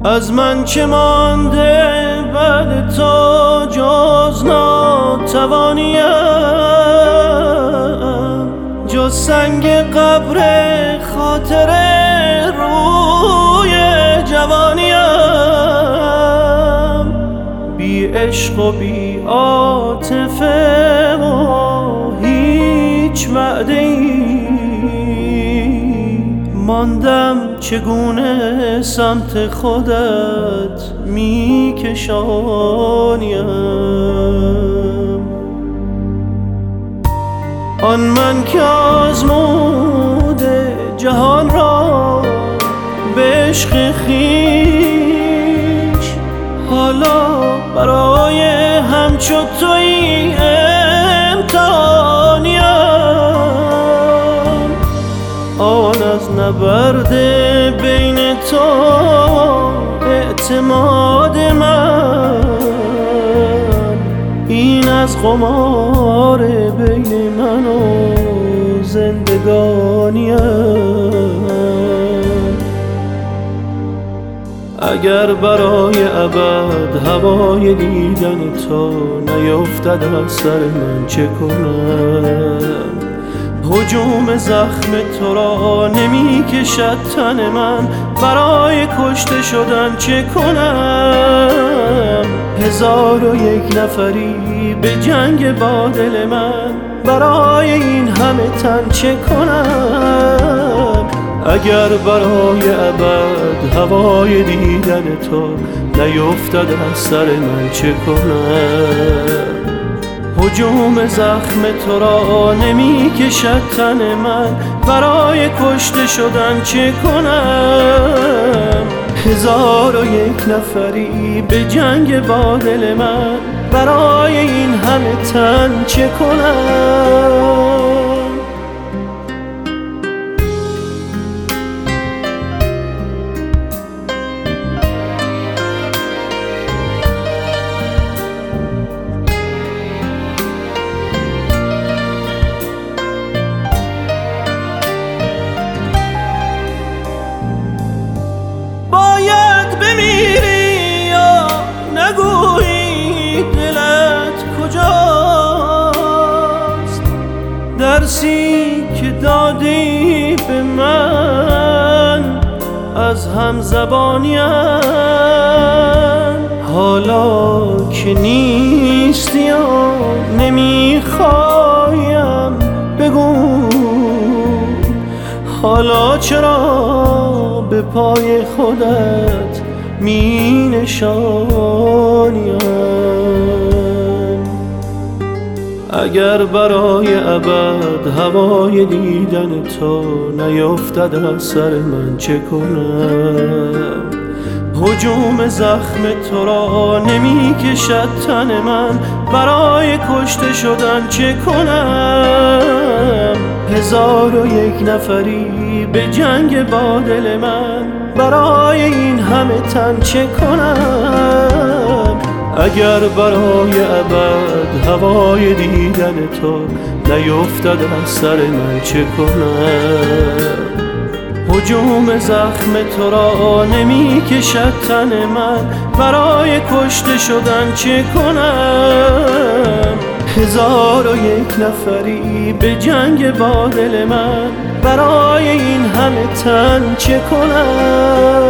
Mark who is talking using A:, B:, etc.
A: از من چه مانده بعد تو جز ناتوانیم، جز سنگ قبر خاطر روی جوانیم. بی عشق و بی عاطفه و هیچ وعده‌ای ماندم، چگونه سمت خودت میکشانیم. آن من که آزموده جهان را به عشق خویش، حالا برای همچو تویی امتحانیم. آن از نبرد بین تو اعتماد من، این از قمار بین من و زندگانیم. اگر برای ابد هوای دیدن تو نیفتد از سر من چه کنم؟ هجوم زخم تو را نمی کشد تن من، برای کشته شدن چه کنم؟ 1001 نفری به جنگ با دل من، برای این همه تن چه کنم؟ اگر برای ابد هوای دیدن تو نیفتد از سر من چه کنم؟ هجوم زخم تو را نمی کشد تن من، برای کشته شدن چه کنم؟ 1001 نفری به جنگ با دل من، برای این همه تن چه کنم؟ بمیری یا نگویی دلت کجاست؟ درسی که دادی به من از همزبانیم، حالا که نیستی یا نمیخوایم بگو، حالا چرا به پای خودت می نشانیم؟ اگر برای ابد هوای دیدن تو نیفتد از سر من چه کنم؟ هجوم زخم تو را نمی کشد تن من، برای کشته شدن چه کنم؟ 1001 نفری به جنگ با دل من، برای این همه تن چه کنم؟ اگر برای ابد هوای دیدن تو نیفتد از سر من چه کنم؟ هجوم زخم تو را نمی کشد تن من، برای کشته شدن چه کنم؟ 1001 نفری به جنگ با دل من، برای این همه تن چه کنم؟